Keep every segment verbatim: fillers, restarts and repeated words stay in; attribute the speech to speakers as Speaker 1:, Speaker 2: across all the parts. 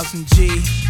Speaker 1: thousand G.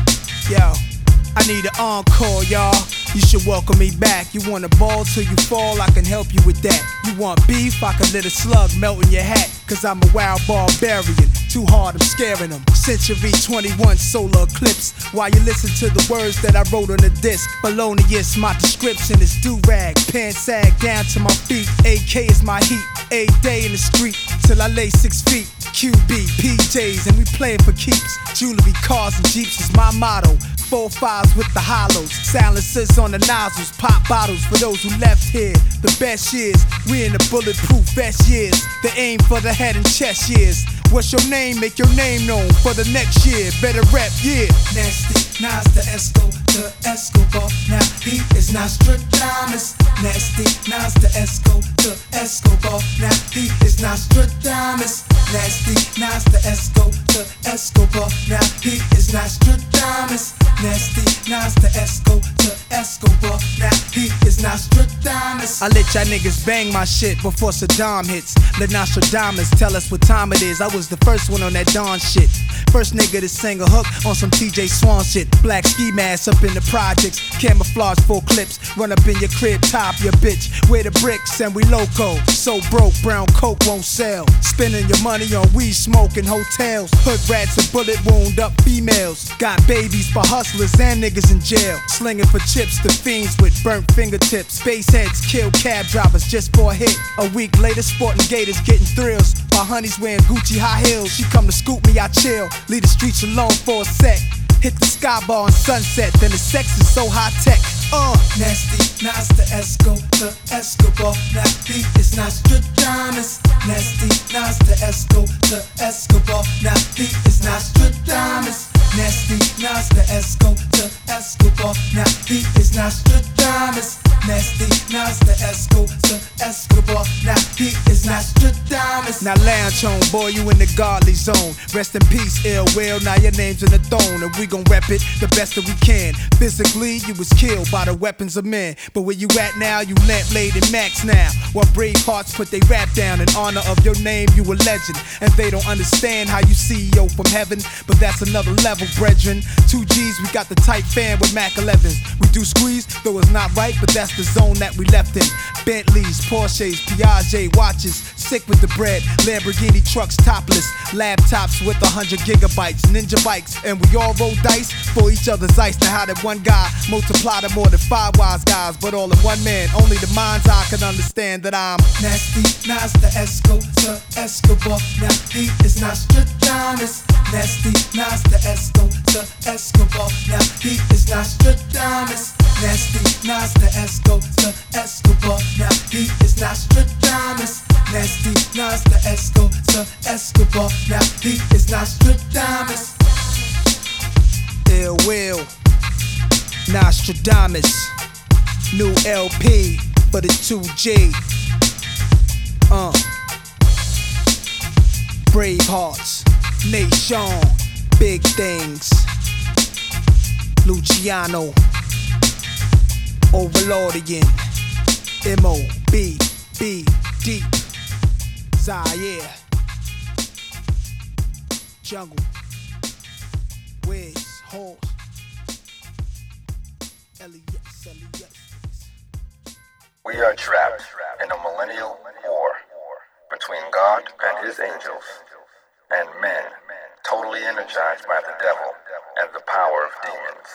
Speaker 1: Yo, I need an encore, y'all. You should welcome me back. You want a ball till you fall, I can help you with that. You want beef, I can let a slug melt in your hat. Cause I'm a wild barbarian, too hard, I'm scaring them. Century twenty-one solar eclipse. While you listen to the words that I wrote on the disc. Felonious, my description is do-rag. Pants sag down to my feet. A K is my heat. A day in the street till I lay six feet. Q B, P Js, and we playing for keeps. Jewelry, cars, and jeeps is my motto. Four fives with the hollows, silencers on the nozzles, pop bottles for those who left here. The best years, we in the bulletproof vest years. The aim for the head and chest years. What's your name? Make your name known for the next year. Better rap, yeah.
Speaker 2: Nasty, Nas the Esco, the Escobar. Now he is Nostradamus. Nasty, Nas the Esco, the Escobar. Now he is Nostradamus. Nasty, Nas the Esco, the Escobar. Now he is Nostradamus. Nasty, Nas the Esco, the Escobar. Now he is Nostradamus.
Speaker 1: I let y'all niggas bang my shit before Saddam hits. Let Nostradamus tell us what time it is. I was the first one on that Dawn shit. First nigga to sing a hook on some T J Swan shit. Black ski mask up in the projects, camouflage full clips. Run up in your crib, top your bitch. Wear the bricks and we loco. So broke, brown coke won't sell. Spending your money on weed, smoking hotels. Hood rats and bullet wound up females. Got babies for hustlers and niggas in jail. Slinging for chips, the fiends with burnt fingertips. Space heads kill cab drivers just for a hit. A week later, sporting gators getting thrills. My honey's wearing Gucci high heels. She come to scoop me, I chill. Leave the streets alone for a sec. Hit the sky bar on sunset, then the sex is so high tech. Uh.
Speaker 2: Nasty, Nas the Esco, the Escobar. Now he is Nostradamus. Nasty, Nas the Esco, the Escobar. Now he is Nostradamus. Nasty, Nas the Esco, the Escobar. Now he is Nostradamus. Nasty, Nas the Esco, the Escobar. Now he is Nostradamus.
Speaker 1: Now lounge on, boy, you in the godly zone. Rest in peace, ill will. Now your name's in the throne, and we gon' rep it the best that we can. Physically, you was killed by the weapons of men, but where you at now, you lamp laid in max now. While brave hearts put they rap down in honor of your name, you a legend. And they don't understand how you C E O from heaven, but that's another level, brethren. Two G's, we got the tight fan with Mac elevens. We do squeeze, though it's not right, but that's the zone that we left in. Bentleys, Porsches, Piaget watches, sick with the bread. Lamborghini trucks topless, laptops with a hundred gigabytes, ninja bikes, and we all roll dice for each other's ice. Now how that one guy multiply to more than five wise guys, but all in one man. Only the mind's eye can understand that I'm
Speaker 2: Nasty, Nas the Esco, the Escobar. Now he is Nostradamus. Nasty, Nas the Esco, the Escobar. Now he is Nostradamus. Nasty, Nas the Esco, the Escobar. Now he is Nostradamus. Nasty, Nas the Esco, the Escobar. Now he is Nostradamus.
Speaker 1: Ill will, Nostradamus. New L P for the two G. Uh. Brave hearts, Nation, big things. Luciano, Overlordian, M O B B Deep, Zaire, Jungle, Wiz, Horse, Elias, Elias.
Speaker 3: We are trapped in a millennial war between God and his angels and men totally energized by the devil and the power of demons.